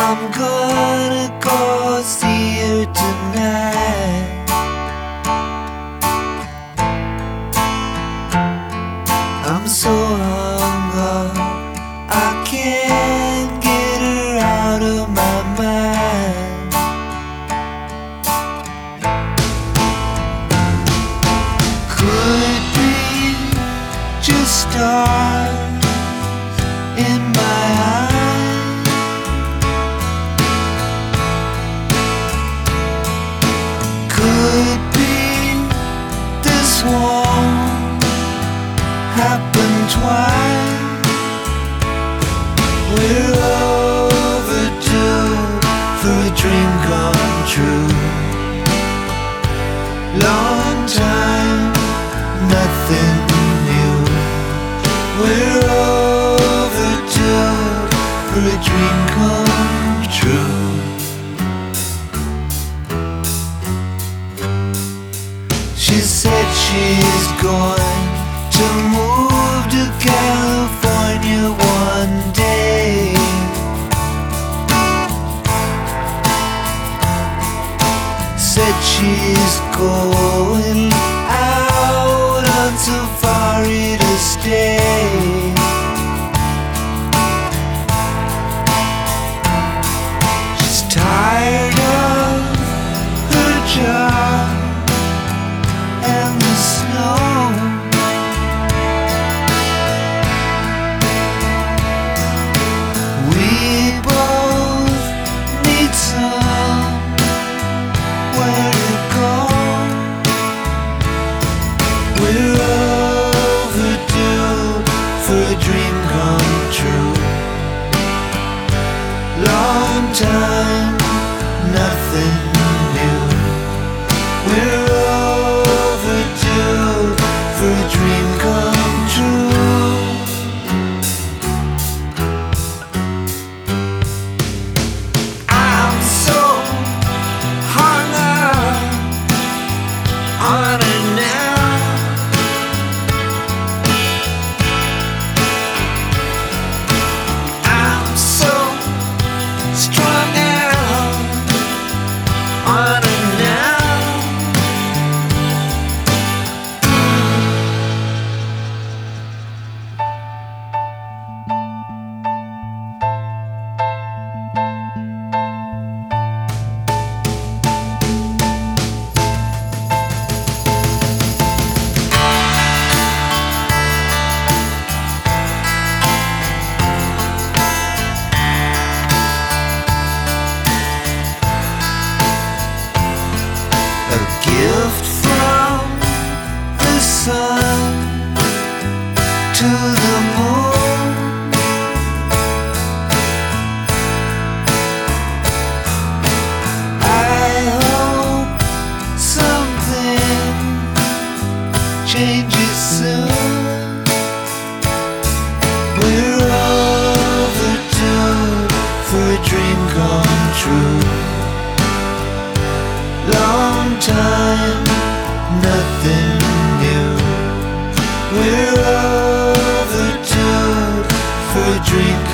I'm gonna go see her tonight. I'm so hung up, I can't get her out of my mind. Could it be just stars in my eyes? Could it be this won't happen twice? We're overdue for a dream come true. Long time, nothing new. We're overdue for a dream come true. She said she's going to move to California one day. Said she's going out on safari to stay. She's tired of her job and the snow. We both need somewhere to go. We're overdue for a dream come true. Long time, nothing new. We're overdue for a dream come true. I'm so hung up on it now. I'm so strung out on it now. A gift from the sun to the moon. I hope something changes soon. We're overdue for a dream come true. Long time, nothing new. We're overdue for a dream